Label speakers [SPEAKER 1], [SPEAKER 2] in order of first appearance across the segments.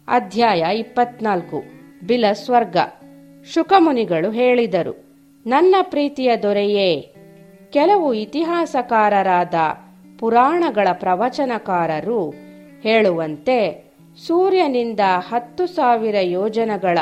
[SPEAKER 1] ಅಧ್ಯಾಯ 24 ಬಿಲಸ್ವರ್ಗ. ಶುಕಮುನಿಗಳು ಹೇಳಿದರು, ನನ್ನ ಪ್ರೀತಿಯ ದೊರೆಯೇ, ಕೆಲವು ಇತಿಹಾಸಕಾರರಾದ ಪುರಾಣಗಳ ಪ್ರವಚನಕಾರರು ಹೇಳುವಂತೆ ಸೂರ್ಯನಿಂದ 10,000 ಯೋಜನಗಳ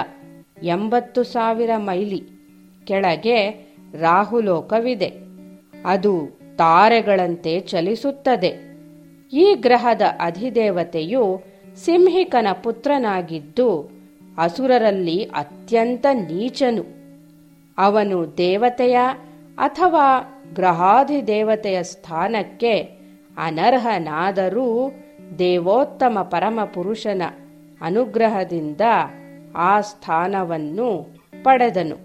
[SPEAKER 1] 80,000 ಮೈಲಿ ಕೆಳಗೆ ರಾಹುಲೋಕವಿದೆ. ಅದು ತಾರೆಗಳಂತೆ ಚಲಿಸುತ್ತದೆ. ಈ ಗ್ರಹದ ಅಧಿದೇವತೆಯು ಸಿಂಹಿಕನ ಪುತ್ರನಾಗಿದ್ದು ಅಸುರರಲ್ಲಿ ಅತ್ಯಂತ ನೀಚನು. ಅವನು ದೇವತೆಯ ಅಥವಾ ಗ್ರಹಾಧಿದೇವತೆಯ ಸ್ಥಾನಕ್ಕೆ ಅನರ್ಹನಾದರೂ ದೇವೋತ್ತಮ ಪರಮಪುರುಷನ ಅನುಗ್ರಹದಿಂದ ಆ ಸ್ಥಾನವನ್ನು ಪಡೆದನು.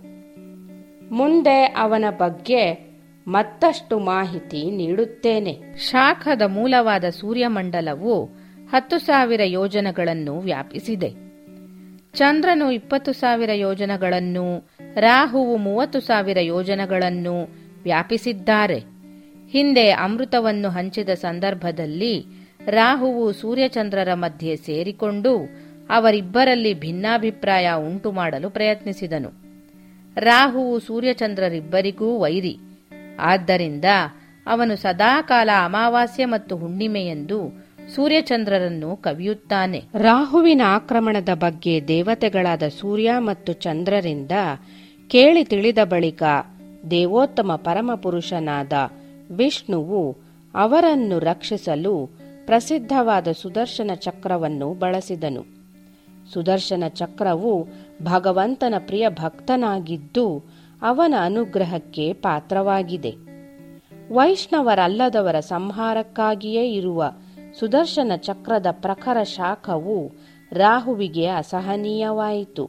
[SPEAKER 1] ಮುಂದೆ ಅವನ ಬಗ್ಗೆ ಮತ್ತಷ್ಟು ಮಾಹಿತಿ ನೀಡುತ್ತೇನೆ.
[SPEAKER 2] ಶಾಖದ ಮೂಲವಾದ ಸೂರ್ಯಮಂಡಲವು 10,000 ಯೋಜನಗಳನ್ನು ವ್ಯಾಪಿಸಿದೆ. ಚಂದ್ರನು 20,000 ಯೋಜನಗಳನ್ನು, ರಾಹುವು 30,000 ಯೋಜನಗಳನ್ನು ವ್ಯಾಪಿಸಿದ್ದಾರೆ. ಹಿಂದೆ ಅಮೃತವನ್ನು ಹಂಚಿದ ಸಂದರ್ಭದಲ್ಲಿ ರಾಹುವು ಸೂರ್ಯಚಂದ್ರರ ಮಧ್ಯೆ ಸೇರಿಕೊಂಡು ಅವರಿಬ್ಬರಲ್ಲಿ ಭಿನ್ನಾಭಿಪ್ರಾಯ ಉಂಟು ಮಾಡಲು ಪ್ರಯತ್ನಿಸಿದನು. ರಾಹುವು ಸೂರ್ಯಚಂದ್ರರಿಬ್ಬರಿಗೂ ವೈರಿ. ಆದ್ದರಿಂದ ಅವನು ಸದಾಕಾಲ ಅಮಾವಾಸ್ಯೆ ಮತ್ತು ಹುಣ್ಣಿಮೆಯೆಂದು ಸೂರ್ಯಚಂದ್ರರನ್ನು ಕವಿಯುತ್ತಾನೆ.
[SPEAKER 1] ರಾಹುವಿನ ಆಕ್ರಮಣದ ಬಗ್ಗೆ ದೇವತೆಗಳಾದ ಸೂರ್ಯ ಮತ್ತು ಚಂದ್ರರಿಂದ ಕೇಳಿ ತಿಳಿದ ಬಳಿಕ ದೇವೋತ್ತಮ ಪರಮಪುರುಷನಾದ ವಿಷ್ಣುವು ಅವರನ್ನು ರಕ್ಷಿಸಲು ಪ್ರಸಿದ್ಧವಾದ ಸುದರ್ಶನ ಚಕ್ರವನ್ನು ಬಳಸಿದನು. ಸುದರ್ಶನ ಚಕ್ರವು ಭಗವಂತನ ಪ್ರಿಯ ಭಕ್ತನಾಗಿದ್ದು ಅವನ ಅನುಗ್ರಹಕ್ಕೆ ಪಾತ್ರವಾಗಿದೆ. ವೈಷ್ಣವರಲ್ಲದವರ ಸಂಹಾರಕ್ಕಾಗಿಯೇ ಇರುವ ಸುದರ್ಶನ ಚಕ್ರದ ಪ್ರಖರ ಶಾಖವು ರಾಹುವಿಗೆ ಅಸಹನೀಯವಾಯಿತು.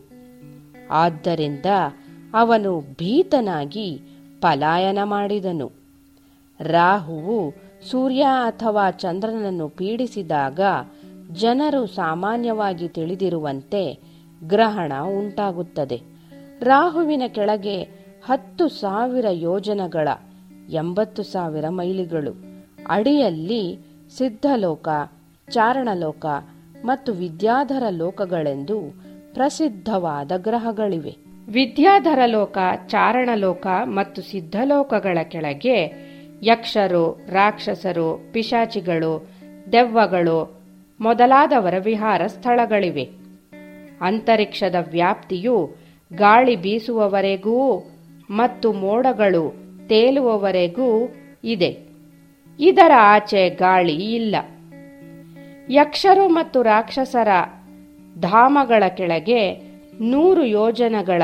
[SPEAKER 1] ಆದ್ದರಿಂದ ಅವನು ಭೀತನಾಗಿ ಪಲಾಯನ ಮಾಡಿದನು. ರಾಹುವು ಸೂರ್ಯ ಅಥವಾ ಚಂದ್ರನನ್ನು ಪೀಡಿಸಿದಾಗ ಜನರು ಸಾಮಾನ್ಯವಾಗಿ ತಿಳಿದಿರುವಂತೆ ಗ್ರಹಣ ಉಂಟಾಗುತ್ತದೆ. ರಾಹುವಿನ ಕೆಳಗೆ 10,000 ಯೋಜನಗಳ 80,000 ಮೈಲಿಗಳು ಅಡಿಯಲ್ಲಿ ಸಿದ್ಧಲೋಕ, ಚಾರಣಲೋಕ ಮತ್ತು ವಿದ್ಯಾಧರ ಲೋಕಗಳೆಂದು ಪ್ರಸಿದ್ಧವಾದ ಗ್ರಹಗಳಿವೆ. ವಿದ್ಯಾಧರ ಲೋಕ, ಚಾರಣಲೋಕ ಮತ್ತು ಸಿದ್ಧಲೋಕಗಳ ಕೆಳಗೆ ಯಕ್ಷರು, ರಾಕ್ಷಸರು, ಪಿಶಾಚಿಗಳು, ದೆವ್ವಗಳು ಮೊದಲಾದವರ ವಿಹಾರ ಸ್ಥಳಗಳಿವೆ. ಅಂತರಿಕ್ಷದ ವ್ಯಾಪ್ತಿಯು ಗಾಳಿ ಬೀಸುವವರೆಗೂ ಮತ್ತು ಮೋಡಗಳು ತೇಲುವವರೆಗೂ ಇದೆ. ಇದರ ಆಚೆ ಗಾಳಿ ಇಲ್ಲ. ಯಕ್ಷರು ಮತ್ತು ರಾಕ್ಷಸರ ಧಾಮಗಳ ಕೆಳಗೆ 100 ಯೋಜನಗಳ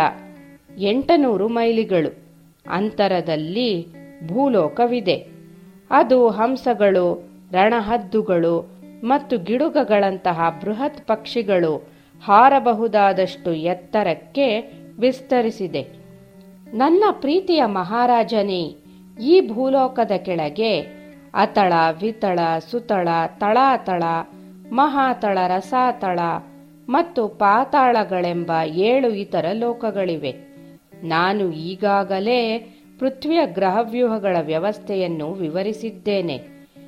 [SPEAKER 1] 800 ಮೈಲಿಗಳು ಅಂತರದಲ್ಲಿ ಭೂಲೋಕವಿದೆ. ಅದು ಹಂಸಗಳು, ರಣಹದ್ದುಗಳು ಮತ್ತು ಗಿಡುಗಗಳಂತಹ ಬೃಹತ್ ಪಕ್ಷಿಗಳು ಹಾರಬಹುದಾದಷ್ಟು ಎತ್ತರಕ್ಕೆ ವಿಸ್ತರಿಸಿದೆ. ನನ್ನ ಪ್ರೀತಿಯ ಮಹಾರಾಜನೇ, ಈ ಭೂಲೋಕದ ಕೆಳಗೆ ಅತಳ, ವಿತಳ, ಸುತಳ, ತಳಾತಳ, ಮಹಾತಳ, ರಸಾತಳ ಮತ್ತು ಪಾತಾಳಗಳೆಂಬ 7 ಇತರ ಲೋಕಗಳಿವೆ. ನಾನು ಈಗಾಗಲೇ ಪೃಥ್ವಿಯ ಗ್ರಹವ್ಯೂಹಗಳ ವ್ಯವಸ್ಥೆಯನ್ನು ವಿವರಿಸಿದ್ದೇನೆ.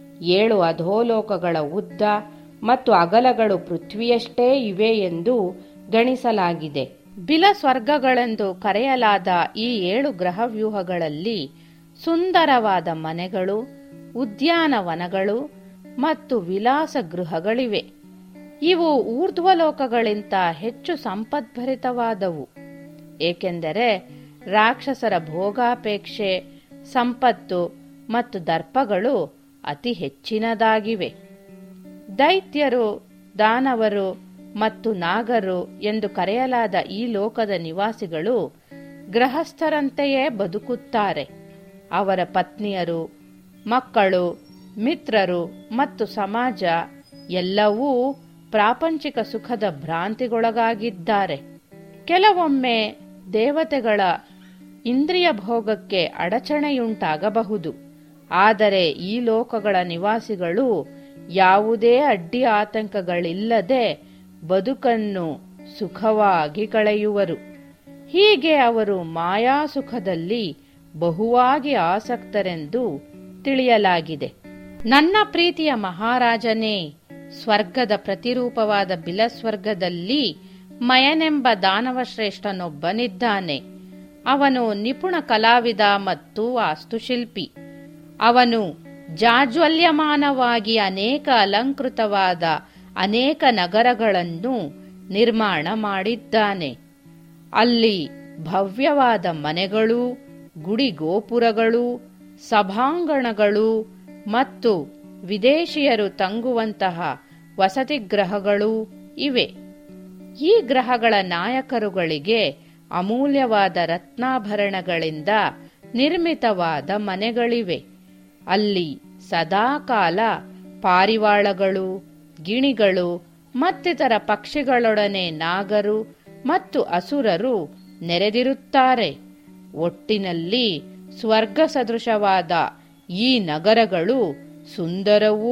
[SPEAKER 1] 7 ಅಧೋಲೋಕಗಳ ಉದ್ದ ಮತ್ತು ಅಗಲಗಳು ಪೃಥ್ವಿಯಷ್ಟೇ ಇವೆ ಎಂದು ಗಣಿಸಲಾಗಿದೆ. ಬಿಲಸ್ವರ್ಗಗಳೆಂದು ಕರೆಯಲಾದ ಈ 7 ಗ್ರಹವ್ಯೂಹಗಳಲ್ಲಿ ಸುಂದರವಾದ ಮನೆಗಳು, ಉದ್ಯಾನವನಗಳು ಮತ್ತು ವಿಲಾಸ ಗೃಹಗಳಿವೆ. ಇವು ಊರ್ಧ್ವಲೋಕಗಳಿಂತ ಹೆಚ್ಚು ಸಂಪದ್ಭರಿತವಾದವು, ಏಕೆಂದರೆ ರಾಕ್ಷಸರ ಭೋಗಾಪೇಕ್ಷೆ, ಸಂಪತ್ತು ಮತ್ತು ದರ್ಪಗಳು ಅತಿ ಹೆಚ್ಚಿನದಾಗಿವೆ. ದೈತ್ಯರು, ದಾನವರು ಮತ್ತು ನಾಗರು ಎಂದು ಕರೆಯಲಾದ ಈ ಲೋಕದ ನಿವಾಸಿಗಳು ಗೃಹಸ್ಥರಂತೆಯೇ ಬದುಕುತ್ತಾರೆ. ಅವರ ಪತ್ನಿಯರು, ಮಕ್ಕಳು, ಮಿತ್ರರು ಮತ್ತು ಸಮಾಜ ಎಲ್ಲವೂ ಪ್ರಾಪಂಚಿಕ ಸುಖದ ಭ್ರಾಂತಿಗೊಳಗಾಗಿದ್ದಾರೆ. ಕೆಲವೊಮ್ಮೆ ದೇವತೆಗಳ ಇಂದ್ರಿಯ ಭೋಗಕ್ಕೆ ಅಡಚಣೆಯುಂಟಾಗಬಹುದು. ಆದರೆ ಈ ಲೋಕಗಳ ನಿವಾಸಿಗಳು ಯಾವುದೇ ಅಡ್ಡಿ ಆತಂಕಗಳಿಲ್ಲದೆ ಬದುಕನ್ನು ಸುಖವಾಗಿ ಕಳೆಯುವರು. ಹೀಗೆ ಅವರು ಮಾಯಾಸುಖದಲ್ಲಿ ಬಹುವಾಗಿ ಆಸಕ್ತರೆಂದು ತಿಳಿಯಲಾಗಿದೆ. ನನ್ನ ಪ್ರೀತಿಯ ಮಹಾರಾಜನೇ,
[SPEAKER 2] ಸ್ವರ್ಗದ ಪ್ರತಿರೂಪವಾದ ಬಿಲಸ್ವರ್ಗದಲ್ಲಿ ಮಯನೆಂಬ ದಾನವಶ್ರೇಷ್ಠನೊಬ್ಬನಿದ್ದಾನೆ. ಅವನು ನಿಪುಣ ಕಲಾವಿದ ಮತ್ತು ವಾಸ್ತುಶಿಲ್ಪಿ. ಅವನು ಜಾಜ್ವಲ್ಯಮಾನವಾಗಿ ಅನೇಕ ಅಲಂಕೃತವಾದ ಅನೇಕ ನಗರಗಳನ್ನು ನಿರ್ಮಾಣ ಮಾಡಿದ್ದಾನೆ. ಅಲ್ಲಿ ಭವ್ಯವಾದ ಮನೆಗಳು, ಗುಡಿಗೋಪುರಗಳು, ಸಭಾಂಗಣಗಳು ಮತ್ತು ವಿದೇಶಿಯರು ತಂಗುವಂತಹ ವಸತಿಗೃಹಗಳು ಇವೆ. ಈ ಗ್ರಹಗಳ ನಾಯಕರುಗಳಿಗೆ ಅಮೂಲ್ಯವಾದ ರತ್ನಾಭರಣಗಳಿಂದ ನಿರ್ಮಿತವಾದ ಮನೆಗಳಿವೆ. ಅಲ್ಲಿ ಸದಾಕಾಲ ಪಾರಿವಾಳಗಳು, ಗಿಣಿಗಳು ಮತ್ತಿತರ ಪಕ್ಷಿಗಳೊಡನೆ ನಾಗರು ಮತ್ತು ಅಸುರರು ನೆರೆದಿರುತ್ತಾರೆ. ಒಟ್ಟಿನಲ್ಲಿ ಸ್ವರ್ಗ ಸದೃಶವಾದ ಈ ನಗರಗಳು ಸುಂದರವೂ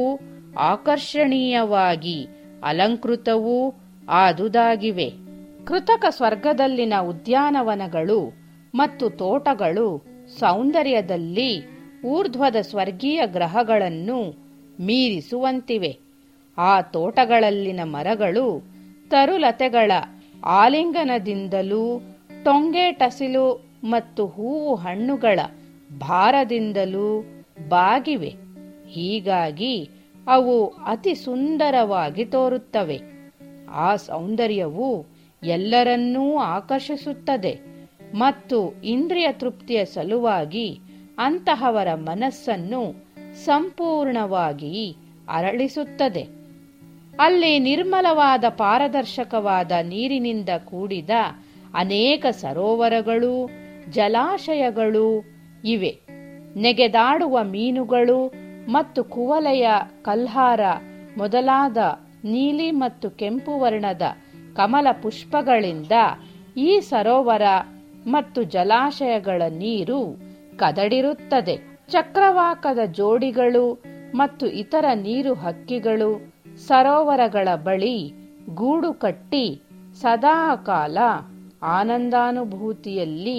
[SPEAKER 2] ಆಕರ್ಷಣೀಯವಾಗಿ ಅಲಂಕೃತವೂ ಆದುದಾಗಿವೆ. ಕೃತಕ ಸ್ವರ್ಗದಲ್ಲಿನ ಉದ್ಯಾನವನಗಳು ಮತ್ತು ತೋಟಗಳು ಸೌಂದರ್ಯದಲ್ಲಿ ಊರ್ಧ್ವದ ಸ್ವರ್ಗೀಯ ಗ್ರಹಗಳನ್ನು ಮೀರಿಸುವಂತಿವೆ. ಆ ತೋಟಗಳಲ್ಲಿನ ಮರಗಳು ತರುಲತೆಗಳ ಆಲಿಂಗನದಿಂದಲೂ ಟೊಂಗೆ ಟಸಿಲು ಮತ್ತು ಹೂವು ಹಣ್ಣುಗಳ ಭಾರದಿಂದಲೂ ಬಾಗಿವೆ. ಹೀಗಾಗಿ ಅವು ಅತಿ ಸುಂದರವಾಗಿ ತೋರುತ್ತವೆ. ಆ ಸೌಂದರ್ಯವು ಎಲ್ಲರನ್ನೂ ಆಕರ್ಷಿಸುತ್ತದೆ ಮತ್ತು ಇಂದ್ರಿಯ ತೃಪ್ತಿಯ ಸಲುವಾಗಿ ಅಂತಹವರ ಮನಸ್ಸನ್ನು ಸಂಪೂರ್ಣವಾಗಿ ಅರಳಿಸುತ್ತದೆ. ಅಲ್ಲಿ ನಿರ್ಮಲವಾದ ಪಾರದರ್ಶಕವಾದ ನೀರಿನಿಂದ ಕೂಡಿದ ಅನೇಕ ಸರೋವರಗಳು, ಜಲಾಶಯಗಳು ಇವೆ. ನೆಗೆದಾಡುವ ಮೀನುಗಳು ಮತ್ತು ಕುವಲೆಯ ಕಲ್ಹಾರ ಮೊದಲಾದ ನೀಲಿ ಮತ್ತು ಕೆಂಪು ವರ್ಣದ ಕಮಲ ಪುಷ್ಪಗಳಿಂದ ಈ ಸರೋವರ ಮತ್ತು ಜಲಾಶಯಗಳ ನೀರು ಕದಡಿರುತ್ತದೆ. ಚಕ್ರವಾಕದ ಜೋಡಿಗಳು ಮತ್ತು ಇತರ ನೀರು ಹಕ್ಕಿಗಳು ಸರೋವರಗಳ ಬಳಿ ಗೂಡು ಕಟ್ಟಿ ಸದಾಕಾಲ ಆನಂದಾನುಭೂತಿಯಲ್ಲಿ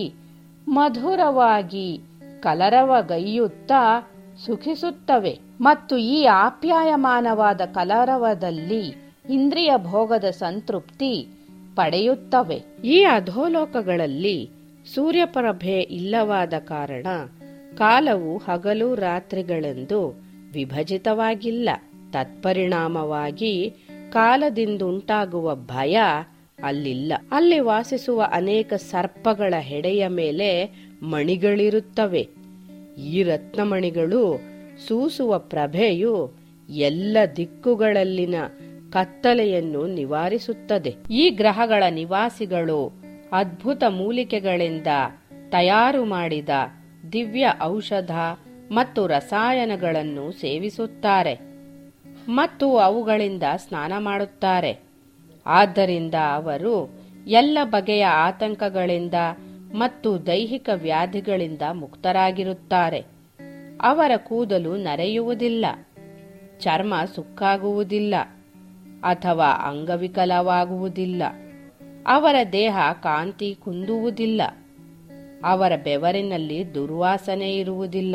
[SPEAKER 2] ಮಧುರವಾಗಿ ಕಲರವಗೈಯುತ್ತಾ ಸುಖಿಸುತ್ತವೆ ಮತ್ತು ಈ ಆಪ್ಯಾಯಮಾನವಾದ ಕಲರವದಲ್ಲಿ ಇಂದ್ರಿಯ ಭೋಗದ ಸಂತೃಪ್ತಿ ಪಡೆಯುತ್ತವೆ. ಈ ಅಧೋಲೋಕಗಳಲ್ಲಿ ಸೂರ್ಯಪ್ರಭೆ ಇಲ್ಲವಾದ ಕಾರಣ ಕಾಲವು ಹಗಲು ರಾತ್ರಿಗಳೆಂದು ವಿಭಜಿತವಾಗಿಲ್ಲ. ತತ್ಪರಿಣಾಮವಾಗಿ ಕಾಲದಿಂದುಂಟಾಗುವ ಭಯ ಅಲ್ಲಿಲ್ಲ. ಅಲ್ಲಿ ವಾಸಿಸುವ ಅನೇಕ ಸರ್ಪಗಳ ಹೆಡೆಯ ಮೇಲೆ ಮಣಿಗಳಿರುತ್ತವೆ. ಈ ರತ್ನಮಣಿಗಳು ಸೂಸುವ ಪ್ರಭೆಯು ಎಲ್ಲ ದಿಕ್ಕುಗಳಲ್ಲಿನ ಕತ್ತಲೆಯನ್ನು ನಿವಾರಿಸುತ್ತದೆ. ಈ ಗ್ರಹಗಳ ನಿವಾಸಿಗಳು ಅದ್ಭುತ ಮೂಲಿಕೆಗಳಿಂದ ತಯಾರು ಮಾಡಿದ ದಿವ್ಯ ಔಷಧ ಮತ್ತು ರಸಾಯನಗಳನ್ನು ಸೇವಿಸುತ್ತಾರೆ ಮತ್ತು ಅವುಗಳಿಂದ ಸ್ನಾನ ಮಾಡುತ್ತಾರೆ. ಆದ್ದರಿಂದ ಅವರು ಎಲ್ಲ ಬಗೆಯ ಆತಂಕಗಳಿಂದ ಮತ್ತು ದೈಹಿಕ ವ್ಯಾಧಿಗಳಿಂದ ಮುಕ್ತರಾಗಿರುತ್ತಾರೆ. ಅವರ ಕೂದಲು ನರೆಯುವುದಿಲ್ಲ, ಚರ್ಮ ಸುಕ್ಕಾಗುವುದಿಲ್ಲ ಅಥವಾ ಅಂಗವಿಕಲವಾಗುವುದಿಲ್ಲ. ಅವರ ದೇಹ ಕಾಂತಿ ಕುಂದುವುದಿಲ್ಲ. ಅವರ ಬೆವರಿನಲ್ಲಿ ದುರ್ವಾಸನೆ ಇರುವುದಿಲ್ಲ.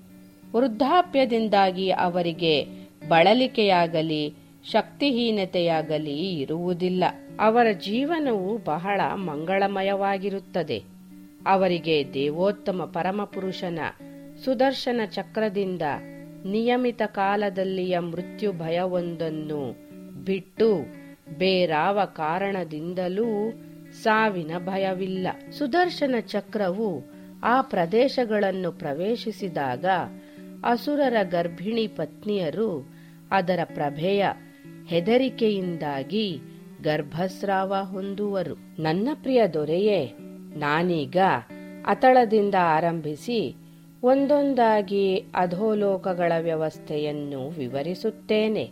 [SPEAKER 2] ವೃದ್ಧಾಪ್ಯದಿಂದಾಗಿ ಅವರಿಗೆ ಬಳಲಿಕೆಯಾಗಲಿ ಶಕ್ತಿಹೀನತೆಯಾಗಲಿ ಇರುವುದಿಲ್ಲ. ಅವರ ಜೀವನವು ಬಹಳ ಮಂಗಳಮಯವಾಗಿರುತ್ತದೆ. ಅವರಿಗೆ ದೇವೋತ್ತಮ ಪರಮಪುರುಷನ ಸುದರ್ಶನ ಚಕ್ರದಿಂದ ನಿಯಮಿತ ಕಾಲದಲ್ಲಿಯ ಮೃತ್ಯು ಭಯವೊಂದನ್ನು ಬಿಟ್ಟು ಬೇರಾವ ಕಾರಣದಿಂದಲೂ ಸಾವಿನ ಭಯವಿಲ್ಲ. ಸುದರ್ಶನ ಚಕ್ರವು ಆ ಪ್ರದೇಶಗಳನ್ನು ಪ್ರವೇಶಿಸಿದಾಗ ಅಸುರರ ಗರ್ಭಿಣಿ ಪತ್ನಿಯರು ಅದರ ಪ್ರಭೆಯ ಹೆದರಿಕೆಯಿಂದಾಗಿ ಗರ್ಭಸ್ರಾವ ಹೊಂದುವರು. ನನ್ನ ಪ್ರಿಯ ದೊರೆಯೇ, ನಾನೀಗ ಅತಳದಿಂದ ಆರಂಭಿಸಿ ಒಂದೊಂದಾಗಿ ಅಧೋಲೋಕಗಳ ವ್ಯವಸ್ಥೆಯನ್ನು ವಿವರಿಸುತ್ತೇನೆ.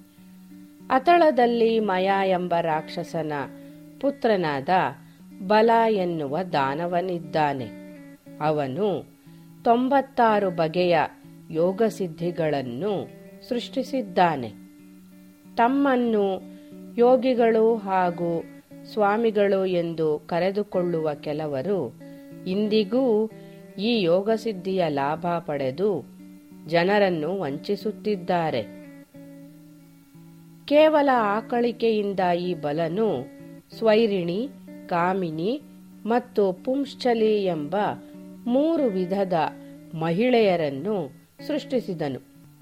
[SPEAKER 2] ಅತಳದಲ್ಲಿ ಮಯ ಎಂಬ ರಾಕ್ಷಸನ ಪುತ್ರನಾದ ಬಲ ಎನ್ನುವ ದಾನವನಿದ್ದಾನೆ. ಅವನು 96 ಬಗೆಯ ಯೋಗಸಿದ್ಧಿಗಳನ್ನು ಸೃಷ್ಟಿಸಿದ್ದಾನೆ. ತಮ್ಮನ್ನು ಯೋಗಿಗಳು ಹಾಗೂ ಸ್ವಾಮಿಗಳು ಎಂದು ಕರೆದುಕೊಳ್ಳುವ ಕೆಲವರು ಇಂದಿಗೂ ಈ ಯೋಗಸಿದ್ಧಿಯ ಲಾಭ ಪಡೆದು ಜನರನ್ನು ವಂಚಿಸುತ್ತಿದ್ದಾರೆ. ಕೇವಲ ಆಕಳಿಕೆಯಿಂದ ಈ ಬಲನು ಸ್ವೈರಿಣಿ, ಕಾಮಿನಿ ಮತ್ತು ಪುಂಶ್ಚಲಿ ಎಂಬ 3 ವಿಧದ ಮಹಿಳೆಯರನ್ನು ಸೃಷ್ಟಿಸಿದನು.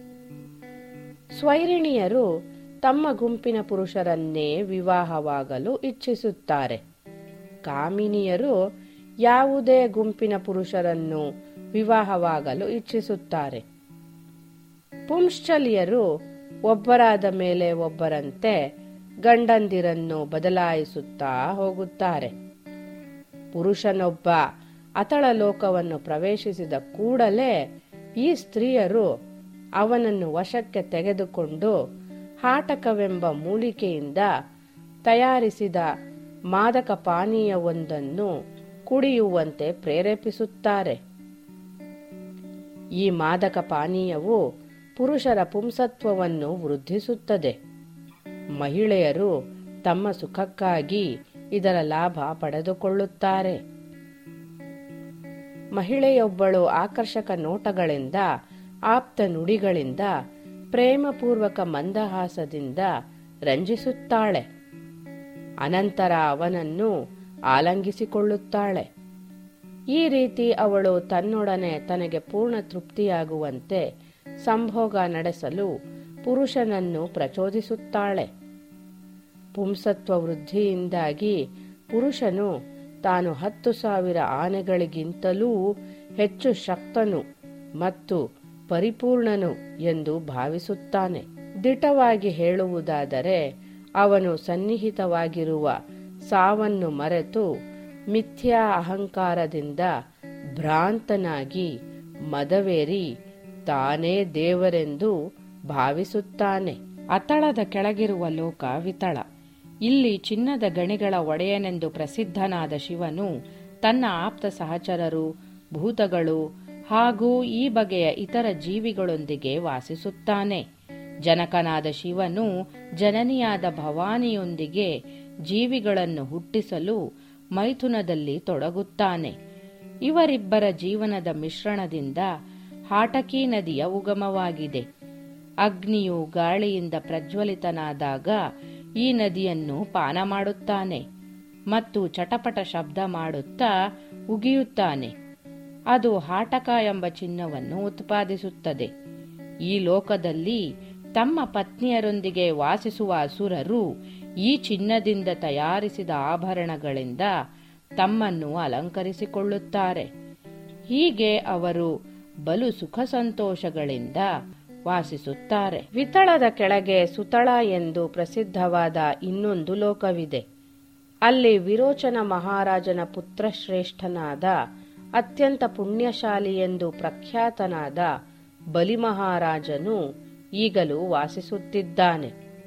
[SPEAKER 2] ಸ್ವೈರಿಣಿಯರು ತಮ್ಮ ಗುಂಪಿನ ಪುರುಷರನ್ನೇ ವಿವಾಹವಾಗಲು ಇಚ್ಛಿಸುತ್ತಾರೆ. ಕಾಮಿನಿಯರು ಯಾವುದೇ ಗುಂಪಿನ ಪುರುಷರನ್ನು ವಿವಾಹವಾಗಲು ಇಚ್ಛಿಸುತ್ತಾರೆ. ಪುಂಶ್ಚಲಿಯರು ಒಬ್ಬರಾದ ಮೇಲೆ ಒಬ್ಬರಂತೆ ಗಂಡಂದಿರನ್ನು ಬದಲಾಯಿಸುತ್ತಾ ಹೋಗುತ್ತಾರೆ. ಪುರುಷನೊಬ್ಬ ಅತಳ ಲೋಕವನ್ನು ಪ್ರವೇಶಿಸಿದ ಕೂಡಲೇ ಈ ಸ್ತ್ರೀಯರು ಅವನನ್ನು ವಶಕ್ಕೆ ತೆಗೆದುಕೊಂಡು ಹಾಟಕವೆಂಬ ಮೂಲಿಕೆಯಿಂದ ತಯಾರಿಸಿದ ಮಾದಕ ಪಾನೀಯವೊಂದನ್ನು ಕುಡಿಯುವಂತೆ ಪ್ರೇರೇಪಿಸುತ್ತಾರೆ. ಈ ಮಾದಕ ಪಾನೀಯವು ಪುರುಷರ ಪುಂಸತ್ವವನ್ನು ವೃದ್ಧಿಸುತ್ತದೆ. ಮಹಿಳೆಯರು ತಮ್ಮ ಸುಖಕ್ಕಾಗಿ ಇದರ ಲಾಭ ಪಡೆದುಕೊಳ್ಳುತ್ತಾರೆ. ಮಹಿಳೆಯೊಬ್ಬಳು ಆಕರ್ಷಕ ನೋಟಗಳಿಂದ, ಆಪ್ತ ನುಡಿಗಳಿಂದ, ಪ್ರೇಮಪೂರ್ವಕ ಮಂದಹಾಸದಿಂದ ರಂಜಿಸುತ್ತಾಳೆ. ಅನಂತರ ಅವನನ್ನು ಆಲಂಗಿಸಿಕೊಳ್ಳುತ್ತಾಳೆ. ಈ ರೀತಿ ಅವಳು ತನ್ನೊಡನೆ ತನಗೆ ಪೂರ್ಣ ತೃಪ್ತಿಯಾಗುವಂತೆ ಸಂಭೋಗ ನಡೆಸಲು ಪುರುಷನನ್ನು ಪ್ರಚೋದಿಸುತ್ತಾಳೆ. ಪುಂಸತ್ವ ವೃದ್ಧಿಯಿಂದಾಗಿ ಪುರುಷನು ತಾನು 10,000 ಆನೆಗಳಿಗಿಂತಲೂ ಹೆಚ್ಚು ಶಕ್ತನು ಮತ್ತು ಪರಿಪೂರ್ಣನು ಎಂದು ಭಾವಿಸುತ್ತಾನೆ. ದಿಟವಾಗಿ ಹೇಳುವುದಾದರೆ ಅವನು ಸನ್ನಿಹಿತವಾಗಿರುವ ಸಾವನ್ನು ಮರೆತು ಮಿಥ್ಯಾ ಅಹಂಕಾರದಿಂದ ಭ್ರಾಂತನಾಗಿ ಮದವೇರಿ ತಾನೇ ದೇವರೆಂದು ಭಾವಿಸುತ್ತಾನೆ. ಅತಳದ ಕೆಳಗಿರುವ ಲೋಕ ವಿತಳ. ಇಲ್ಲಿ ಚಿನ್ನದ ಗಣಿಗಳ ಒಡೆಯನೆಂದು ಪ್ರಸಿದ್ಧನಾದ ಶಿವನು ತನ್ನ ಆಪ್ತ ಸಹಚರರು, ಭೂತಗಳು ಹಾಗೂ ಈ ಬಗೆಯ ಇತರ ಜೀವಿಗಳೊಂದಿಗೆ ವಾಸಿಸುತ್ತಾನೆ. ಜನಕನಾದ ಶಿವನು ಜನನಿಯಾದ ಭವಾನಿಯೊಂದಿಗೆ ಜೀವಿಗಳನ್ನು ಹುಟ್ಟಿಸಲು ಮೈಥುನದಲ್ಲಿ ತೊಡಗುತ್ತಾನೆ. ಇವರಿಬ್ಬರ ಜೀವನದ ಮಿಶ್ರಣದಿಂದ ಹಾಟಕಿ ನದಿಯ ಉಗಮವಾಗಿದೆ. ಅಗ್ನಿಯು ಗಾಳಿಯಿಂದ ಪ್ರಜ್ವಲಿತನಾದಾಗ ಈ ನದಿಯನ್ನು ಪಾನ ಮಾಡುತ್ತಾನೆ ಮತ್ತು ಚಟಪಟ ಶಬ್ದ ಮಾಡುತ್ತಾ ಉಗಿಯುತ್ತಾನೆ. ಅದು ಹಾಟಕ ಎಂಬ ಚಿನ್ನವನ್ನು ಉತ್ಪಾದಿಸುತ್ತದೆ. ಈ ಲೋಕದಲ್ಲಿ ತಮ್ಮ ಪತ್ನಿಯರೊಂದಿಗೆ ವಾಸಿಸುವ ಅಸುರರು ಈ ಚಿನ್ನದಿಂದ ತಯಾರಿಸಿದ ಆಭರಣಗಳಿಂದ ತಮ್ಮನ್ನು ಅಲಂಕರಿಸಿಕೊಳ್ಳುತ್ತಾರೆ. ಹೀಗೆ ಅವರು ಬಲು ಸುಖ ಸಂತೋಷಗಳಿಂದ ವಾಸಿಸುತ್ತಾರೆ. ವಿತಳದ ಕೆಳಗೆ ಸುತಳ ಎಂದು ಪ್ರಸಿದ್ಧವಾದ ಇನ್ನೊಂದು ಲೋಕವಿದೆ. ಅಲ್ಲಿ ವಿರೋಚನ ಮಹಾರಾಜನ ಪುತ್ರಶ್ರೇಷ್ಠನಾದ ಅತ್ಯಂತ ಪುಣ್ಯಶಾಲಿ ಎಂದು ಪ್ರಖ್ಯಾತನಾದ ಬಲಿ ಮಹಾರಾಜನು ಈಗಲೂ ವಾಸಿಸುತ್ತಿದ್ದಾನೆ.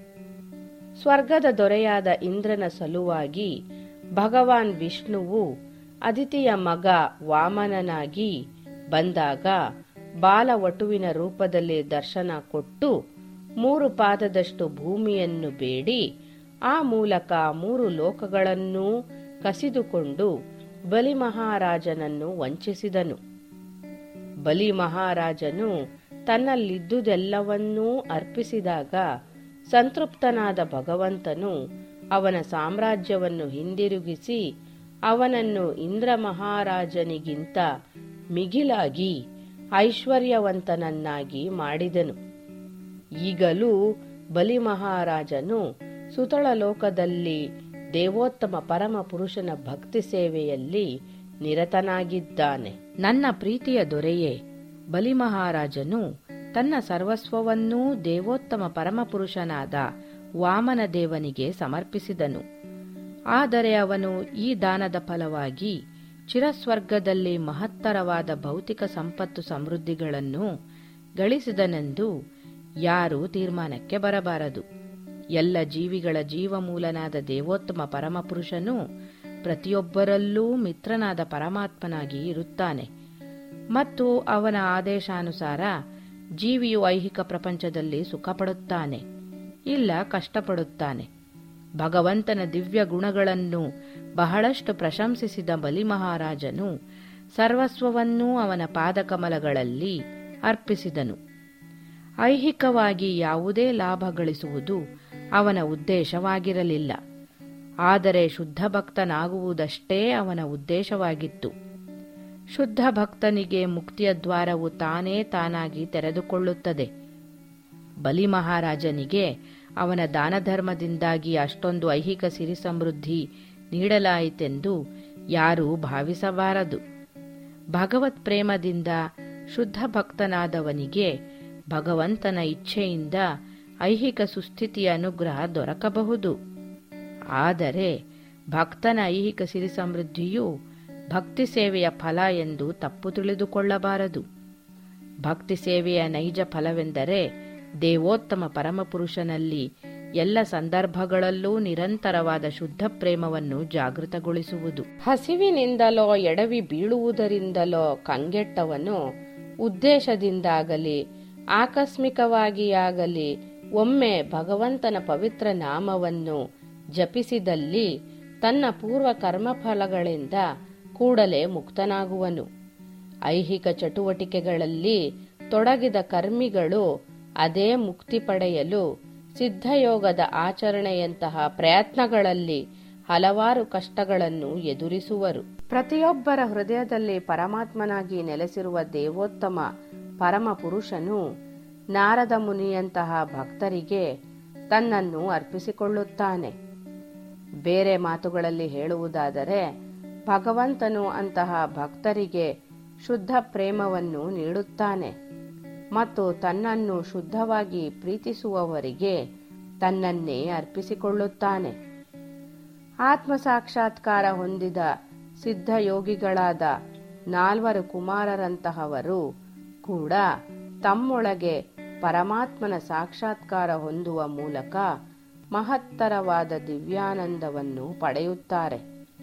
[SPEAKER 2] ಸ್ವರ್ಗದ ದೊರೆಯಾದ ಇಂದ್ರನ ಸಲುವಾಗಿ ಭಗವಾನ್ ವಿಷ್ಣುವು ಅದಿತಿಯ ಮಗ ವಾಮನನಾಗಿ ಬಂದಾಗ ಬಾಲವಟುವಿನ ರೂಪದಲ್ಲಿ ದರ್ಶನ ಕೊಟ್ಟು 3 ಪಾದದಷ್ಟು ಭೂಮಿಯನ್ನು ಬೇಡಿ ಆ ಮೂಲಕ 3 ಲೋಕಗಳನ್ನೂ ಕಸಿದುಕೊಂಡು ಬಲಿ ಮಹಾರಾಜನನ್ನು ವಂಚಿಸಿದನು. ಬಲಿ ಮಹಾರಾಜನು ತನ್ನಲ್ಲಿದ್ದುದೆಲ್ಲವನ್ನೂ ಅರ್ಪಿಸಿದಾಗ ಸಂತೃಪ್ತನಾದ ಭಗವಂತನು ಅವನ ಸಾಮ್ರಾಜ್ಯವನ್ನು ಹಿಂದಿರುಗಿಸಿ ಅವನನ್ನು ಇಂದ್ರ ಮಹಾರಾಜನಿಗಿಂತ ಮಿಗಿಲಾಗಿ ಐಶ್ವರ್ಯವಂತನನ್ನಾಗಿ ಮಾಡಿದನು. ಈಗಲೂ ಬಲಿ ಮಹಾರಾಜನು ಸುತಳ ಲೋಕದಲ್ಲಿ ದೇವೋತ್ತಮ ಪರಮ ಪುರುಷನ ಭಕ್ತಿ ಸೇವೆಯಲ್ಲಿ ನಿರತನಾಗಿದ್ದಾನೆ. ನನ್ನ ಪ್ರೀತಿಯ ದೊರೆಯೇ, ಬಲಿ ಮಹಾರಾಜನು ತನ್ನ ಸರ್ವಸ್ವವನ್ನೂ ದೇವೋತ್ತಮ ಪರಮಪುರುಷನಾದ ವಾಮನ ದೇವನಿಗೆ ಸಮರ್ಪಿಸಿದನು. ಆದರೆ ಅವನು ಈ ದಾನದ ಫಲವಾಗಿ ಚಿರಸ್ವರ್ಗದಲ್ಲಿ ಮಹತ್ತರವಾದ ಭೌತಿಕ ಸಂಪತ್ತು ಸಮೃದ್ಧಿಗಳನ್ನು ಗಳಿಸಿದನೆಂದು ಯಾರೂ ತೀರ್ಮಾನಕ್ಕೆ ಬರಬಾರದು. ಎಲ್ಲ ಜೀವಿಗಳ ಜೀವಮೂಲನಾದ ದೇವೋತ್ತಮ ಪರಮಪುರುಷನು ಪ್ರತಿಯೊಬ್ಬರಲ್ಲೂ ಮಿತ್ರನಾದ ಪರಮಾತ್ಮನಾಗಿ ಇರುತ್ತಾನೆ ಮತ್ತು ಅವನ ಆದೇಶಾನುಸಾರ ಜೀವಿಯು ಐಹಿಕ ಪ್ರಪಂಚದಲ್ಲಿ ಸುಖಪಡುತ್ತಾನೆ, ಇಲ್ಲ ಕಷ್ಟಪಡುತ್ತಾನೆ. ಭಗವಂತನ ದಿವ್ಯ ಗುಣಗಳನ್ನು ಬಹಳಷ್ಟು ಪ್ರಶಂಸಿಸಿದ ಬಲಿ ಮಹಾರಾಜನು ಸರ್ವಸ್ವವನ್ನೂ ಅವನ ಪಾದಕಮಲಗಳಲ್ಲಿ ಅರ್ಪಿಸಿದನು. ಐಹಿಕವಾಗಿ ಯಾವುದೇ ಲಾಭ ಗಳಿಸುವುದು
[SPEAKER 1] ಅವನ ಉದ್ದೇಶವಾಗಿರಲಿಲ್ಲ. ಆದರೆ ಶುದ್ಧ ಭಕ್ತನಾಗುವುದಷ್ಟೇ ಅವನ ಉದ್ದೇಶವಾಗಿತ್ತು. ಶುದ್ಧ ಭಕ್ತನಿಗೆ ಮುಕ್ತಿಯ ದ್ವಾರವು ತಾನೇ ತಾನಾಗಿ ತೆರೆದುಕೊಳ್ಳುತ್ತದೆ. ಬಲಿ ಮಹಾರಾಜನಿಗೆ ಅವನ ದಾನಧರ್ಮದಿಂದಾಗಿ ಅಷ್ಟೊಂದು ಐಹಿಕ ಸಿರಿ ಸಮೃದ್ಧಿ ನೀಡಲಾಯಿತೆಂದು ಯಾರೂ ಭಾವಿಸಬಾರದು. ಭಗವತ್ ಪ್ರೇಮದಿಂದ ಶುದ್ಧ ಭಕ್ತನಾದವನಿಗೆ ಭಗವಂತನ ಇಚ್ಛೆಯಿಂದ ಐಹಿಕ ಸುಸ್ಥಿತಿಯ ಅನುಗ್ರಹ ದೊರಕಬಹುದು. ಆದರೆ ಭಕ್ತನ ಐಹಿಕ ಸಿರಿ ಸಮೃದ್ಧಿಯು ಭಕ್ತಿ ಸೇವೆಯ ಫಲ ಎಂದು ತಪ್ಪು ತಿಳಿದುಕೊಳ್ಳಬಾರದು. ಭಕ್ತಿ ಸೇವೆಯ ನೈಜ ಫಲವೆಂದರೆ ದೇವೋತ್ತಮ ಪರಮಪುರುಷನಲ್ಲಿ ಎಲ್ಲ ಸಂದರ್ಭಗಳಲ್ಲೂ ನಿರಂತರವಾದ ಶುದ್ಧ ಪ್ರೇಮವನ್ನು ಜಾಗೃತಗೊಳಿಸುವುದು. ಹಸಿವಿನಿಂದಲೋ ಎಡವಿ ಬೀಳುವುದರಿಂದಲೋ ಕಂಗೆಟ್ಟವನು ಉದ್ದೇಶದಿಂದಾಗಲಿ ಆಕಸ್ಮಿಕವಾಗಿಯಾಗಲಿ ಒಮ್ಮೆ ಭಗವಂತನ ಪವಿತ್ರ ನಾಮವನ್ನು ಜಪಿಸಿದಲ್ಲಿ ತನ್ನ ಪೂರ್ವ ಕರ್ಮಫಲಗಳಿಂದ ಕೂಡಲೇ ಮುಕ್ತನಾಗುವನು. ಐಹಿಕ ಚಟುವಟಿಕೆಗಳಲ್ಲಿ ತೊಡಗಿದ ಕರ್ಮಿಗಳು ಅದೇ ಮುಕ್ತಿ ಪಡೆಯಲು ಸಿದ್ಧಯೋಗದ ಆಚರಣೆಯಂತಹ ಪ್ರಯತ್ನಗಳಲ್ಲಿ ಹಲವಾರು ಕಷ್ಟಗಳನ್ನು ಎದುರಿಸುವರು. ಪ್ರತಿಯೊಬ್ಬರ ಹೃದಯದಲ್ಲಿ ಪರಮಾತ್ಮನಾಗಿ ನೆಲೆಸಿರುವ ದೇವೋತ್ತಮ ಪರಮ ಪುರುಷನು ನಾರದ ಮುನಿಯಂತಹ ಭಕ್ತರಿಗೆ ತನ್ನನ್ನು ಅರ್ಪಿಸಿಕೊಳ್ಳುತ್ತಾನೆ. ಬೇರೆ ಮಾತುಗಳಲ್ಲಿ ಹೇಳುವುದಾದರೆ ಭಗವಂತನು ಅಂತಹ ಭಕ್ತರಿಗೆ ಶುದ್ಧ ಪ್ರೇಮವನ್ನು ನೀಡುತ್ತಾನೆ ಮತ್ತು ತನ್ನನ್ನು ಶುದ್ಧವಾಗಿ ಪ್ರೀತಿಸುವವರಿಗೆ ತನ್ನನ್ನೇ ಅರ್ಪಿಸಿಕೊಳ್ಳುತ್ತಾನೆ. ಆತ್ಮ ಸಾಕ್ಷಾತ್ಕಾರ ಹೊಂದಿದ ಸಿದ್ಧಯೋಗಿಗಳಾದ 4 ಕುಮಾರರಂತಹವರು ಕೂಡ ತಮ್ಮೊಳಗೆ ಪರಮಾತ್ಮನ ಸಾಕ್ಷಾತ್ಕಾರ ಹೊಂದುವ ಮೂಲಕ ಮಹತ್ತರವಾದ ದಿವ್ಯಾನಂದವನ್ನು ಪಡೆಯುತ್ತಾರೆ.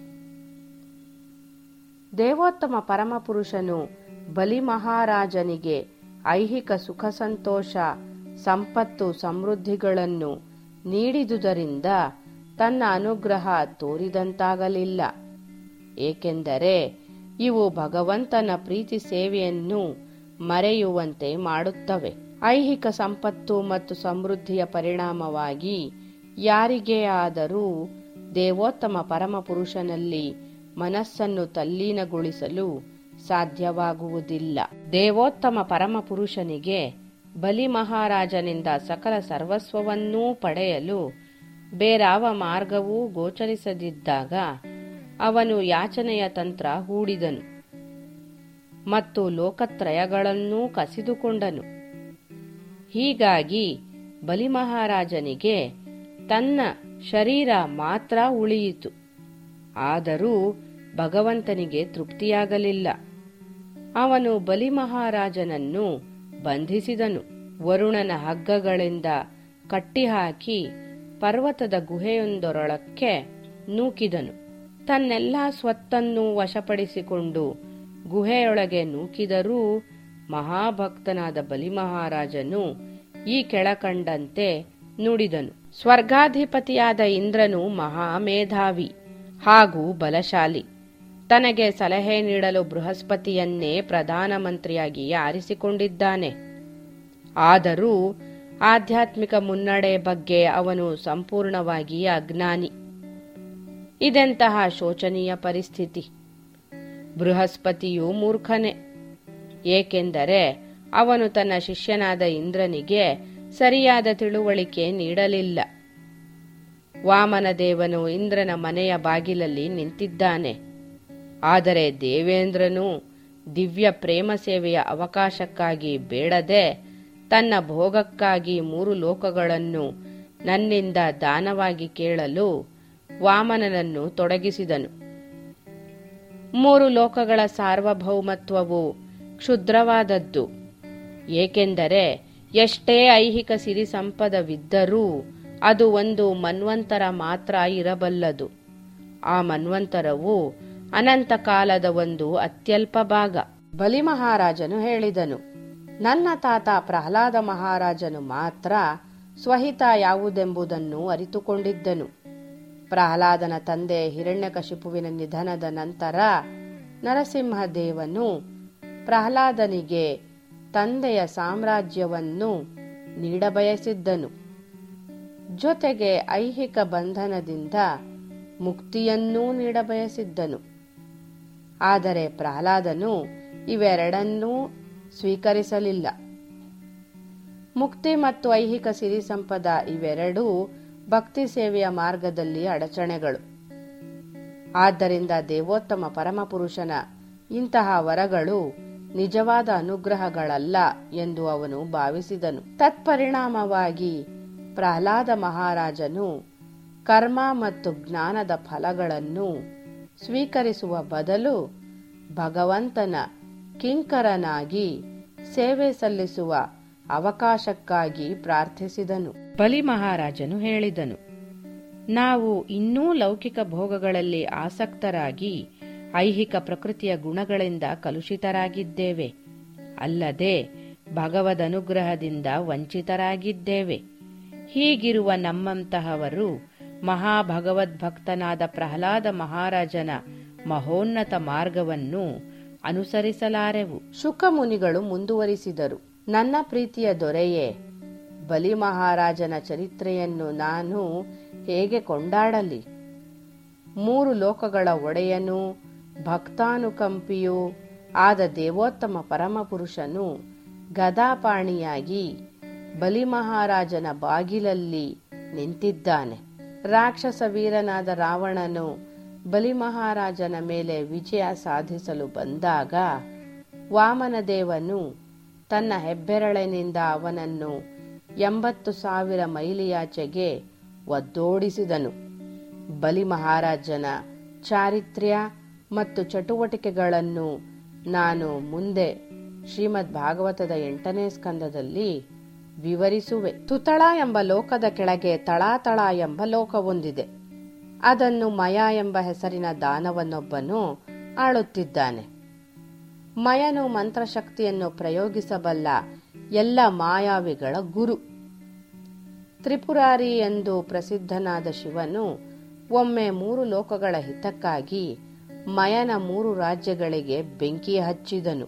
[SPEAKER 1] ದೇವೋತ್ತಮ ಪರಮಪುರುಷನು ಬಲಿ ಮಹಾರಾಜನಿಗೆ ಐಹಿಕ ಸುಖ ಸಂತೋಷ ಸಂಪತ್ತು ಸಮೃದ್ಧಿಗಳನ್ನು ನೀಡಿದುದರಿಂದ ತನ್ನ ಅನುಗ್ರಹ ತೋರಿದಂತಾಗಲಿಲ್ಲ. ಏಕೆಂದರೆ ಇವು ಭಗವಂತನ ಪ್ರೀತಿ ಸೇವೆಯನ್ನು ಮರೆಯುವಂತೆ ಮಾಡುತ್ತವೆ. ಐಹಿಕ ಸಂಪತ್ತು ಮತ್ತು ಸಮೃದ್ಧಿಯ ಪರಿಣಾಮವಾಗಿ ಯಾರಿಗೇ ಆದರೂ ದೇವೋತ್ತಮ ಪರಮಪುರುಷನಲ್ಲಿ ಮನಸ್ಸನ್ನು ತಲ್ಲೀನಗೊಳಿಸಲು ಸಾಧ್ಯವಾಗುವುದಿಲ್ಲ. ದೇವೋತ್ತಮ ಪರಮಪುರುಷನಿಗೆ ಬಲಿ ಮಹಾರಾಜನಿಂದ ಸಕಲ ಸರ್ವಸ್ವವನ್ನೂ ಪಡೆಯಲು ಬೇರಾವ ಮಾರ್ಗವೂ ಗೋಚರಿಸದಿದ್ದಾಗ ಅವನು ಯಾಚನೆಯ ತಂತ್ರ ಹೂಡಿದನು ಮತ್ತು ಲೋಕತ್ರಯಗಳನ್ನೂ ಕಸಿದುಕೊಂಡನು. ಹೀಗಾಗಿ ಬಲಿ ಮಹಾರಾಜನಿಗೆ ತನ್ನ ಶರೀರ ಮಾತ್ರ ಉಳಿಯಿತು. ಆದರೂ ಭಗವಂತನಿಗೆ ತೃಪ್ತಿಯಾಗಲಿಲ್ಲ. ಅವನು ಬಲಿ ಮಹಾರಾಜನನ್ನು ಬಂಧಿಸಿದನು. ವರುಣನ ಹಗ್ಗಗಳಿಂದ ಕಟ್ಟಿಹಾಕಿ ಪರ್ವತದ ಗುಹೆಯೊಂದರೊಳಕ್ಕೆ ನೂಕಿದನು. ತನ್ನೆಲ್ಲಾ ಸ್ವತ್ತನ್ನು ವಶಪಡಿಸಿಕೊಂಡು ಗುಹೆಯೊಳಗೆ ನೂಕಿದರೂ ಮಹಾಭಕ್ತನಾದ ಬಲಿ ಮಹಾರಾಜನು ಈ ಕೆಳಕಂಡಂತೆ ನುಡಿದನು. ಸ್ವರ್ಗಾಧಿಪತಿಯಾದ ಇಂದ್ರನು ಮಹಾಮೇಧಾವಿ ಹಾಗೂ ಬಲಶಾಲಿ. ತನಗೆ ಸಲಹೆ ನೀಡಲು ಬೃಹಸ್ಪತಿಯನ್ನೇ ಪ್ರಧಾನಮಂತ್ರಿಯಾಗಿ ಆರಿಸಿಕೊಂಡಿದ್ದಾನೆ. ಆದರೂ ಆಧ್ಯಾತ್ಮಿಕ ಮುನ್ನಡೆ ಬಗ್ಗೆ ಅವನು ಸಂಪೂರ್ಣವಾಗಿ ಅಜ್ಞಾನಿ. ಇದೆಂತಹ ಶೋಚನೀಯ ಪರಿಸ್ಥಿತಿ! ಬೃಹಸ್ಪತಿಯು ಮೂರ್ಖನೇ. ಏಕೆಂದರೆ ಅವನು ತನ್ನ ಶಿಷ್ಯನಾದ ಇಂದ್ರನಿಗೆ ಸರಿಯಾದ ತಿಳುವಳಿಕೆ ನೀಡಲಿಲ್ಲ. ವಾಮನದೇವನು ಇಂದ್ರನ ಮನೆಯ ಬಾಗಿಲಲ್ಲಿ ನಿಂತಿದ್ದಾನೆ. ಆದರೆ ದೇವೇಂದ್ರನು ದಿವ್ಯ ಪ್ರೇಮ ಸೇವೆಯ ಅವಕಾಶಕ್ಕಾಗಿ ಬೇಡದೆ ತನ್ನ ಭೋಗಕ್ಕಾಗಿ 3 ಲೋಕಗಳನ್ನು ನನ್ನಿಂದ ದಾನವಾಗಿ ಕೇಳಲು ವಾಮನನನ್ನು ತೊಡಗಿಸಿದನು. 3 ಲೋಕಗಳ ಸಾರ್ವಭೌಮತ್ವವು ಕ್ಷುದ್ರವಾದದ್ದು. ಏಕೆಂದರೆ ಎಷ್ಟೇ ಐಹಿಕ ಸಿರಿ ಸಂಪದವಿದ್ದರೂ ಅದು ಒಂದು ಮನ್ವಂತರ ಮಾತ್ರ ಇರಬಲ್ಲದು. ಆ ಮನ್ವಂತರವು ಅನಂತ ಕಾಲದ ಒಂದು ಅತ್ಯಲ್ಪ ಭಾಗ. ಬಲಿ ಮಹಾರಾಜನು ಹೇಳಿದನು, ನನ್ನ ತಾತ ಪ್ರಹ್ಲಾದ ಮಹಾರಾಜನು ಮಾತ್ರ ಸ್ವಹಿತ ಯಾವುದೆಂಬುದನ್ನು ಅರಿತುಕೊಂಡಿದ್ದನು. ಪ್ರಹ್ಲಾದನ ತಂದೆ ಹಿರಣ್ಯಕಶಿಪುವಿನ ನಿಧನದ ನಂತರ ನರಸಿಂಹದೇವನು ಪ್ರಹ್ಲಾದನಿಗೆ ತಂದೆಯ ಸಾಮ್ರಾಜ್ಯವನ್ನು ನೀಡಬಯಸಿದ್ದನು. ಜೊತೆಗೆ ಐಹಿಕ ಬಂಧನದಿಂದ ಮುಕ್ತಿಯನ್ನೂ ನೀಡಬಯಸಿದ್ದನು. ಆದರೆ ಪ್ರಹ್ಲಾದನು ಇವೆರಡನ್ನೂ ಸ್ವೀಕರಿಸಲಿಲ್ಲ. ಮುಕ್ತಿ ಮತ್ತು ಐಹಿಕ ಸಿರಿ ಸಂಪದ ಇವೆರಡೂ ಭಕ್ತಿ ಸೇವೆಯ ಮಾರ್ಗದಲ್ಲಿ ಅಡಚಣೆಗಳು. ಆದ್ದರಿಂದ ದೇವೋತ್ತಮ ಪರಮಪುರುಷನ ಇಂತಹ ವರಗಳು ನಿಜವಾದ ಅನುಗ್ರಹಗಳಲ್ಲ ಎಂದು ಅವನು ಭಾವಿಸಿದನು. ತತ್ಪರಿಣಾಮವಾಗಿ ಪ್ರಹ್ಲಾದ ಮಹಾರಾಜನು ಕರ್ಮ ಮತ್ತು ಜ್ಞಾನದ ಫಲಗಳನ್ನು ಸ್ವೀಕರಿಸುವ ಬದಲು ಭಗವಂತನ ಕಿಂಕರನಾಗಿ ಸೇವೆ ಸಲ್ಲಿಸುವ ಅವಕಾಶಕ್ಕಾಗಿ ಪ್ರಾರ್ಥಿಸಿದನು. ಬಲಿ ಮಹಾರಾಜನು ಹೇಳಿದನು, ನಾವು ಇನ್ನೂ ಲೌಕಿಕ ಭೋಗಗಳಲ್ಲಿ ಆಸಕ್ತರಾಗಿ ಐಹಿಕ ಪ್ರಕೃತಿಯ ಗುಣಗಳಿಂದ ಕಲುಷಿತರಾಗಿದ್ದೇವೆ. ಅಲ್ಲದೆ ಭಗವದ್ ಅನುಗ್ರಹದಿಂದ ವಂಚಿತರಾಗಿದ್ದೇವೆ. ಹೀಗಿರುವ ನಮ್ಮಂತಹವರು ಮಹಾಭಗವದ್ಭಕ್ತನಾದ ಪ್ರಹ್ಲಾದ ಮಹಾರಾಜನ ಮಹೋನ್ನತ ಮಾರ್ಗವನ್ನು ಅನುಸರಿಸಲಾರೆವು. ಶುಕ ಮುನಿಗಳು ಮುಂದುವರಿಸಿದರು, ನನ್ನ ಪ್ರೀತಿಯ ದೊರೆಯೇ, ಬಲಿ ಮಹಾರಾಜನ ಚರಿತ್ರೆಯನ್ನು ನಾನು ಹೇಗೆ ಕೊಂಡಾಡಲಿ? 3 ಲೋಕಗಳ ಒಡೆಯನೂ ಭಕ್ತಾನುಕಂಪಿಯೂ ಆದ ದೇವೋತ್ತಮ ಪರಮಪುರುಷನು ಗದಾಪಾಣಿಯಾಗಿ ಬಲಿ ಮಹಾರಾಜನ ಬಾಗಿಲಲ್ಲಿ ನಿಂತಿದ್ದಾನೆ. ರಾಕ್ಷಸ ವೀರನಾದ ರಾವಣನು ಬಲಿ ಮಹಾರಾಜನ ಮೇಲೆ ವಿಜಯ ಸಾಧಿಸಲು ಬಂದಾಗ ವಾಮನದೇವನು ತನ್ನ ಹೆಬ್ಬೆರಳಿನಿಂದ ಅವನನ್ನು 80,000 ಮೈಲಿಯಾಚೆಗೆ ಒದ್ದೋಡಿಸಿದನು. ಬಲಿ ಮಹಾರಾಜನ ಚಾರಿತ್ರ್ಯ ಮತ್ತು ಚಟುವಟಿಕೆಗಳನ್ನು ನಾನು ಮುಂದೆ ಶ್ರೀಮದ್ ಭಾಗವತದ 8ನೇ ಸ್ಕಂದದಲ್ಲಿ ವಿವರಿಸುವೆ. ತುತಳ ಎಂಬ ಲೋಕದ ಕೆಳಗೆ ತಳಾತಳ ಎಂಬ ಲೋಕವೊಂದಿದೆ. ಅದನ್ನು ಮಯ ಎಂಬ ಹೆಸರಿನ ದಾನವನೊಬ್ಬನು ಆಳುತ್ತಿದ್ದಾನೆ. ಮಯನು ಮಂತ್ರಶಕ್ತಿಯನ್ನು ಪ್ರಯೋಗಿಸಬಲ್ಲ ಎಲ್ಲ ಮಾಯಾವಿಗಳ ಗುರು. ತ್ರಿಪುರಾರಿ ಎಂದು ಪ್ರಸಿದ್ಧನಾದ ಶಿವನು ಒಮ್ಮೆ 3 ಲೋಕಗಳ ಹಿತಕ್ಕಾಗಿ ಮಯನ 3 ರಾಜ್ಯಗಳಿಗೆ ಬೆಂಕಿ ಹಚ್ಚಿದನು.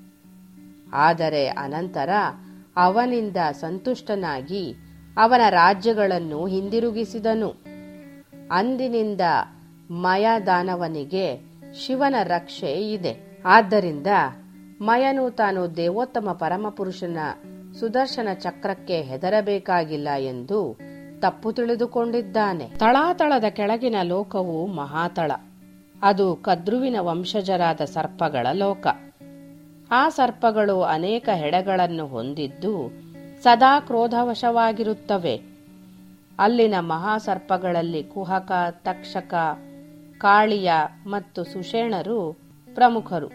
[SPEAKER 1] ಆದರೆ ಅನಂತರ ಅವನಿಂದ ಸಂತುಷ್ಟನಾಗಿ ಅವನ ರಾಜ್ಯಗಳನ್ನು ಹಿಂದಿರುಗಿಸಿದನು. ಅಂದಿನಿಂದ ಮಯ ದಾನವನಿಗೆ ಶಿವನ ರಕ್ಷೆ ಇದೆ. ಆದ್ದರಿಂದ ಮಯನು ತಾನು ದೇವೋತ್ತಮ ಪರಮಪುರುಷನ ಸುದರ್ಶನ ಚಕ್ರಕ್ಕೆ ಹೆದರಬೇಕಾಗಿಲ್ಲ ಎಂದು ತಪ್ಪು ತಿಳಿದುಕೊಂಡಿದ್ದಾನೆ. ತಳಾತಳದ ಕೆಳಗಿನ ಲೋಕವು ಮಹಾತಳ. ಅದು ಕದ್ರುವಿನ ವಂಶಜರಾದ ಸರ್ಪಗಳ ಲೋಕ. ಆ ಸರ್ಪಗಳು ಅನೇಕ ಹೆಡೆಗಳನ್ನು ಹೊಂದಿದ್ದು ಸದಾ ಕ್ರೋಧವಶವಾಗಿರುತ್ತವೆ. ಅಲ್ಲಿನ ಮಹಾಸರ್ಪಗಳಲ್ಲಿ ಕುಹಕ, ತಕ್ಷಕ, ಕಾಳಿಯ ಮತ್ತು ಸುಷೇಣರು ಪ್ರಮುಖರು.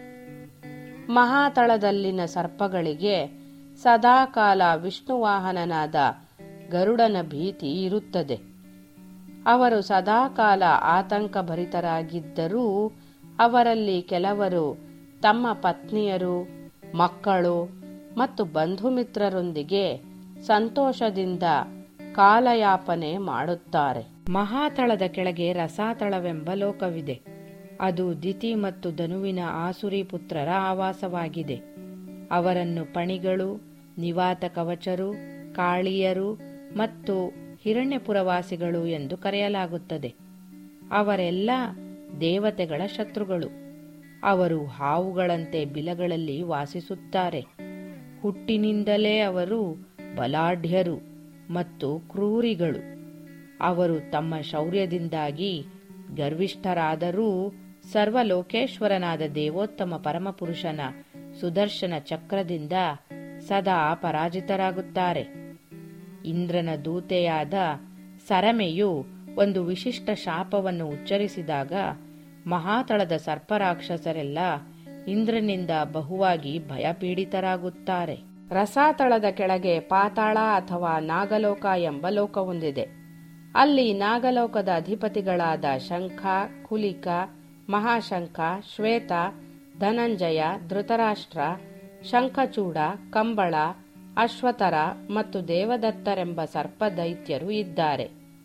[SPEAKER 1] ಮಹಾತಳದಲ್ಲಿನ ಸರ್ಪಗಳಿಗೆ ಸದಾಕಾಲ ವಿಷ್ಣುವಾಹನನಾದ ಗರುಡನ ಭೀತಿ ಇರುತ್ತದೆ. ಅವರು ಸದಾಕಾಲ ಆತಂಕಭರಿತರಾಗಿದ್ದರೂ ಅವರಲ್ಲಿ ಕೆಲವರು ತಮ್ಮ ಪತ್ನಿಯರು, ಮಕ್ಕಳು ಮತ್ತು ಬಂಧುಮಿತ್ರರೊಂದಿಗೆ ಸಂತೋಷದಿಂದ ಕಾಲಯಾಪನೆ ಮಾಡುತ್ತಾರೆ. ಮಹಾತಳದ ಕೆಳಗೆ ರಸಾತಳವೆಂಬ ಲೋಕವಿದೆ. ಅದು ದಿತಿ ಮತ್ತು ಧನುವಿನ ಆಸುರಿ ಪುತ್ರರ ಆವಾಸವಾಗಿದೆ. ಅವರನ್ನು ಪಣಿಗಳು, ನಿವಾತ ಕವಚರು, ಕಾಳಿಯರು ಮತ್ತು ಹಿರಣ್ಯಪುರವಾಸಿಗಳು ಎಂದು ಕರೆಯಲಾಗುತ್ತದೆ. ಅವರೆಲ್ಲ ದೇವತೆಗಳ ಶತ್ರುಗಳು. ಅವರು ಹಾವುಗಳಂತೆ ಬಿಲಗಳಲ್ಲಿ ವಾಸಿಸುತ್ತಾರೆ. ಹುಟ್ಟಿನಿಂದಲೇ ಅವರು ಬಲಾಢ್ಯರು ಮತ್ತು ಕ್ರೂರಿಗಳು. ಅವರು ತಮ್ಮ ಶೌರ್ಯದಿಂದಾಗಿ ಗರ್ವಿಷ್ಠರಾದರೂ ಸರ್ವಲೋಕೇಶ್ವರನಾದ ದೇವೋತ್ತಮ ಪರಮಪುರುಷನ ಸುದರ್ಶನ ಚಕ್ರದಿಂದ ಸದಾ ಪರಾಜಿತರಾಗುತ್ತಾರೆ. ಇಂದ್ರನ ದೂತೆಯಾದ ಸರಮೆಯು ಒಂದು ವಿಶಿಷ್ಟ ಶಾಪವನ್ನು ಉಚ್ಚರಿಸಿದಾಗ ಮಹಾತಳದ ಸರ್ಪರಾಕ್ಷಸರೆಲ್ಲ ಇಂದ್ರನಿಂದ ಬಹುವಾಗಿ ಭಯಪೀಡಿತರಾಗುತ್ತಾರೆ. ರಸಾತಳದ ಕೆಳಗೆ ಪಾತಾಳ ಅಥವಾ ನಾಗಲೋಕ ಎಂಬ ಲೋಕವೊಂದಿದೆ. ಅಲ್ಲಿ ನಾಗಲೋಕದ ಅಧಿಪತಿಗಳಾದ ಶಂಖ, ಕುಲಿಕ, ಮಹಾಶಂಖ, ಶ್ವೇತ, ಧನಂಜಯ, ಧೃತರಾಷ್ಟ್ರ, ಶಂಖಚೂಡ, ಕಂಬಳ, ಅಶ್ವತರ ಮತ್ತು ದೇವದತ್ತರೆಂಬ ಸರ್ಪದೈತ್ಯರು ಇದ್ದಾರೆ.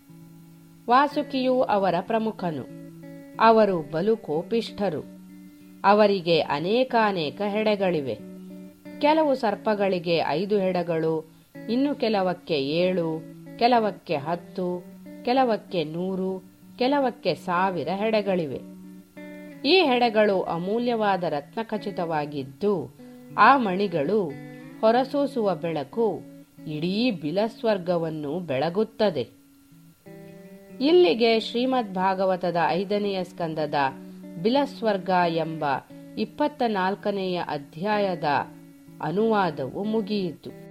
[SPEAKER 1] ವಾಸುಕಿಯು ಅವರ ಪ್ರಮುಖನು. ಅವರು ಬಲು ಕೋಪಿಷ್ಠರು. ಅವರಿಗೆ ಅನೇಕಾನೇಕ ಹೆಡೆಗಳಿವೆ. ಕೆಲವು ಸರ್ಪಗಳಿಗೆ 5 ಹೆಡೆಗಳು, ಇನ್ನು ಕೆಲವಕ್ಕೆ 7, ಕೆಲವಕ್ಕೆ 10, ಕೆಲವಕ್ಕೆ 100, ಕೆಲವಕ್ಕೆ 1000 ಹೆಡೆಗಳಿವೆ. ಈ ಹೆಡೆಗಳು ಅಮೂಲ್ಯವಾದ ರತ್ನಖಚಿತವಾಗಿದ್ದು, ಆ ಮಣಿಗಳು ಹೊರಸೂಸುವ ಬೆಳಕು ಇಡೀ ಬಿಲಸ್ವರ್ಗವನ್ನು ಬೆಳಗುತ್ತದೆ. ಇಲ್ಲಿಗೆ ಶ್ರೀಮದ್ ಭಾಗವತದ 5ನೆಯ ಸ್ಕಂದದ ಬಿಲಸ್ವರ್ಗ ಎಂಬ 24ನೆಯ ಅಧ್ಯಾಯದ ಅನುವಾದವು ಮುಗಿಯಿತು.